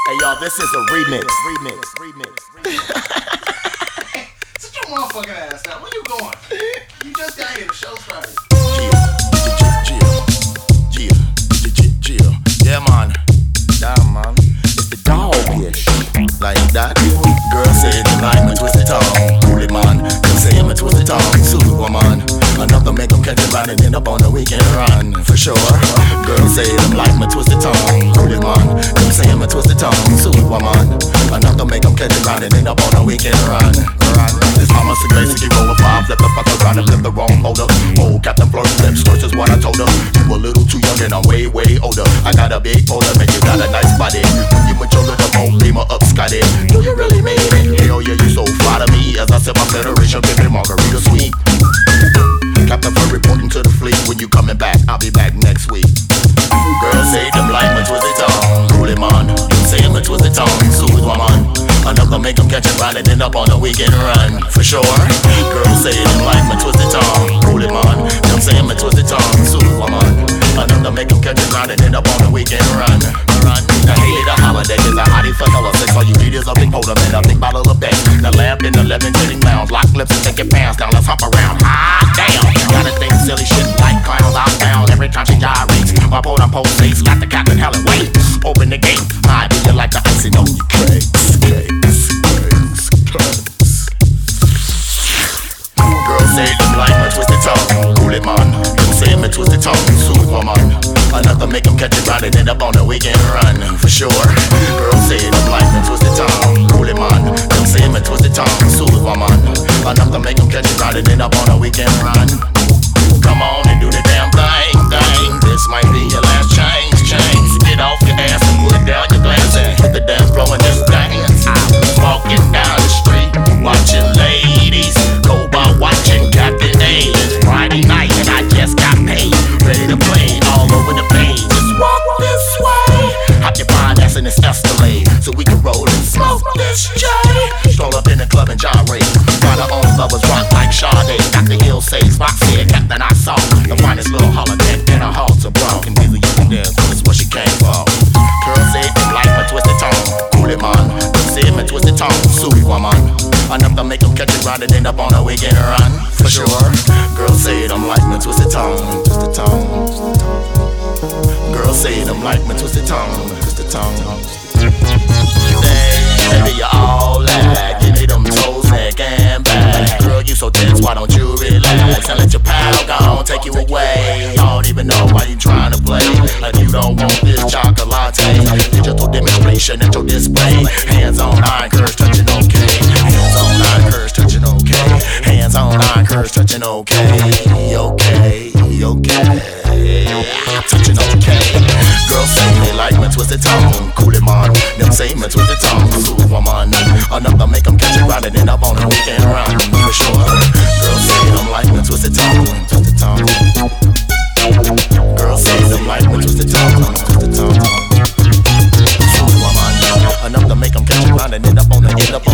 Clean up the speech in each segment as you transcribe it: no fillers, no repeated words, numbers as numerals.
Hey y'all, this is a remix. Sit your motherfucking ass down. Where you going? You just got here. The show started. Yeah, man. Damn, man. It's the dog-ish. Like that. Girl said you like my twisted tongue. Cool it, man. Girl say I'm a twisted tongue. Sweet woman. Enough to make them catch it right and end up on the weekend run. For sure. Girl say them like my twisted tongue. Cool it, man. Girl say I'm a twisted tongue. Sweet woman. Enough to make them catch it right and end up on the weekend run. This mama said basically roll a five. Flip the fuck around and flip the wrong holder. Oh, Captain Flirt, flip skirts is what I told her. You a little too young and I'm way, way older. I got a big folder, man, you got a nice body. When you mature, the bone beamer up, Scotty. Do you really mean it? Hell yeah, you so fly to me. As I said, my federation, baby, margarita sweet. Captain Flirt reporting to the fleet. When you coming back, I'll be back next week. Girls say them like my twisted tongue. Cool it, man. You say I'm a twisted tongue. Smooth woman. Enough to make them catch it right and end up on the weekend run. For sure. Girls say them like my twisted tongue. Cool it, man. Them say I'm a twisted tongue. Smooth woman. Enough to make them catch it right and end up on the weekend run. Now hey, the holiday is a hottie for hella sex. All you need is a big holder and a big bottle of Beck. The lamp in the 11 sitting lounge. Lock lips and take your pants down. Let's hop around. Ah, damn. Gotta think silly shit like clowns outbound. Every time she gyrates, my pole on pole face. Got the captain hella wait. Open the gate. I do you like the icy on your cakes. Girls say them like my twisted tongue. Cool it, man. Them say my twisted tongue. Smooth woman. Enough to make them catch it right and end up on the weekend run. For sure. Girls say them like my twisted tongue. Cool it, man. Them say my twisted tongue. Smooth woman. Enough to make them catch it right and end up on the weekend run. Come on and do the damn thing. This might be your last change. Get off your ass and put down your glass and hit the dance floor and just dance. I was walking down the street, watching ladies go by watching Captain A. It's Friday night and I just got paid, ready to play all over the page. Just walk this way, hop your fine ass in this Escalade, so we can roll and smoke this J. Stroll up in the club and gyrate, find our own lovers rock like Sade. Dr. Hill says, Fox said, Captain I saw the finest little holiday in a halter bra. And easy you can dance, that's what she came for. Girl said them like my twisted tongue. Cool it, man. Them said my twisted tongue. Sweet woman. Enough to make them catch it right and end up on a weekend run. For sure. Girls say them like my twisted tongue. Girls say them like my twisted tongue. Baby, you all that. Give me them toes, neck, and back. Girl, you so tense, why don't you relax and let your pal go take you away? I don't even know why you trying to play like you don't want this chocolate latte. Digital demonstration at your display. Hands on iron curves touching okay. Hands on iron curves touching okay. Hands on iron curves touching okay. Touching okay. Girls say they like my twisted tongue. Cool it, man. Them say my twisted tongue. Smooth woman. Enough to make them catch it right and end up on the weekend run. For sure. Girls say them like my twisted tongue. Girls say them like my twisted tongue. Smooth woman. Enough to make them catch it right and end up on the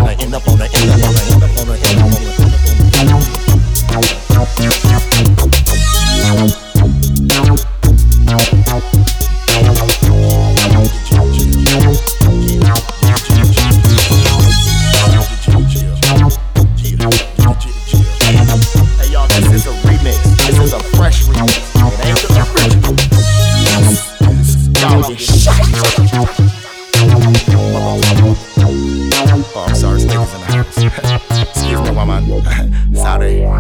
Hey y'all, this is a remix. This is a fresh remix. It ain't the original. Y'all get shot. Oh, I'm sorry, niggas in the house. Excuse me, woman. Sorry.